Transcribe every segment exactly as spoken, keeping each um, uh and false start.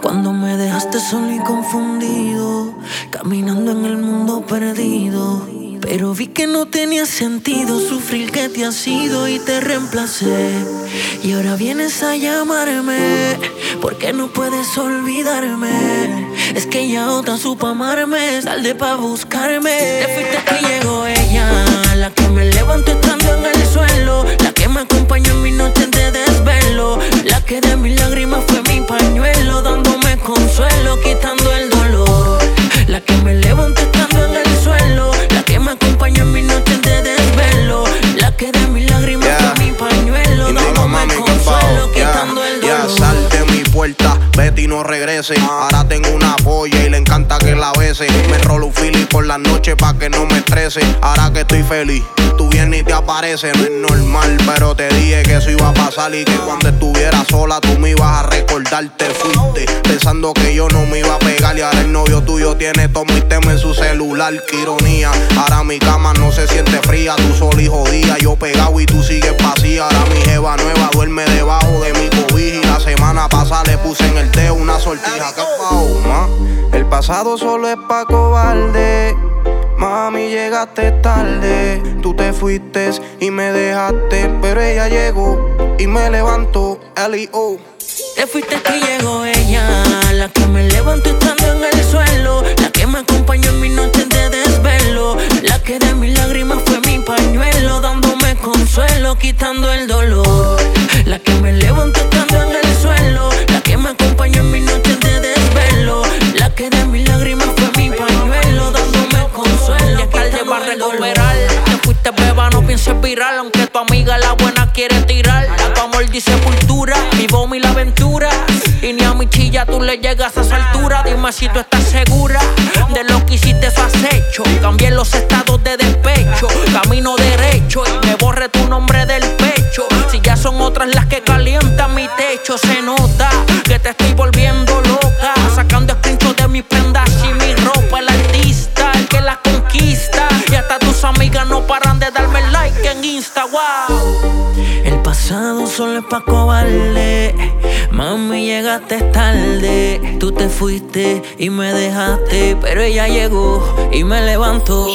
Cuando me dejaste solo y confundido, caminando en el mundo perdido. Pero vi que no tenía sentido sufrir que te has ido y te reemplacé. Y ahora vienes a llamarme porque no puedes olvidarme. Es que ya otra supo amarme, salde pa' buscarme. Te fuiste que llegó ella, la que me levantó estando en el suelo, la que me acompañó en mis noches de desvelo, la que de mis lágrimas fue mi pañuelo, dándome consuelo, quitando el dolor. La que me levantó estando en el suelo, la que me acompañó en mis noches de desvelo, la que de mis lágrimas yeah. fue mi pañuelo, dándome consuelo, quitando yeah. el dolor. Ya sal de mi puerta, vete y no regrese. Ahora tengo una polla y le encanta que la bese. Me rolo un fili por la noche pa' que no me estrese. Ahora que estoy feliz, tú vienes y te apareces. No es normal, pero te dije que eso iba a pasar y que cuando estuviera sola tú me ibas a recordar. Te fuiste pensando que yo no me iba a pegar y ahora el novio tuyo tiene todo mi tema en su celular. Qué ironía, ahora mi cama no se siente fría. Tú sola y jodida, yo pegado y tú sigues vacía. Ahora mi jeva nueva duerme debajo de mi cobija y la semana pasada le puse en el dedo una sortija. ¿Qué pasó, ma? El pasado solo es pa' cobarde. Mami, llegaste tarde. Tú te fuiste y me dejaste, pero ella llegó y me levantó. L I O Te fuiste y llegó ella, la que me levantó estando en el suelo, la que me acompañó en mis noches de desvelo, la que de mis lágrimas fue mi pañuelo, dándome consuelo, quitando el dolor. La que me levantó estando en el suelo, la que me acompañó en mis noches de desvelo, la que de mis lágrimas fue mi pañuelo, dándome consuelo. Ya tarde va a recuperar. Te fuiste beba, no pienses viral, aunque tu amiga la buena quiere tirar. A tu amor dice sepultura, vivo mi la aventura. Y ni a mi chilla tú le llegas a esa altura. Dime si tú estás segura de lo que hiciste, eso has hecho. Cambié los estados de despecho, camino derecho y me borré tu nombre del pecho. Si ya son otras las que calientan mi techo, se nota que te estoy volviendo loca, sacando screenshots de mis prendas y mi ropa. El artista, el que la conquista, y hasta tus amigas no paran de darme like en Insta. Wow. El pasado solo es pa' cobarde. Mami, llegaste tarde. Tú te fuiste y me dejaste, pero ella llegó y me levantó.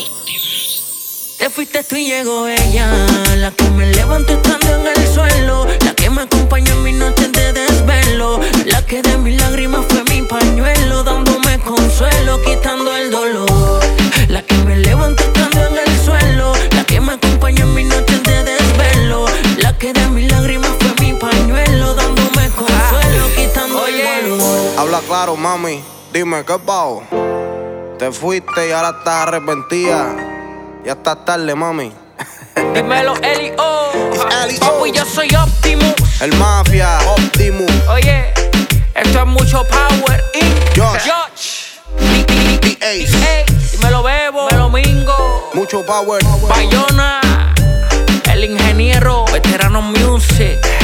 Te fuiste tú y llegó ella, la que me levantó estando en el suelo, la que me acompañó en mis noches de desvelo, la que de mis lágrimas fue mi pañuelo, dándome consuelo, quitando el dolor. La que me levantó estando en el suelo, la que me acompañó en mis noches de desvelo, la que de mis lágrimas fue mi pañuelo, dándome consuelo, quitando el dolor. Habla claro, mami, dime qué pasó. Te fuiste y ahora estás arrepentida. Ya está tarde, mami. Dímelo, L I O L I O Papi, yo soy Optimus, el Mafia, Optimus. Oye, esto es mucho power. Y Josh, Josh, The Ace, dímelo, Bebo, dímelo, Mingo, mucho power. Bayona, el ingeniero, Veterano Music.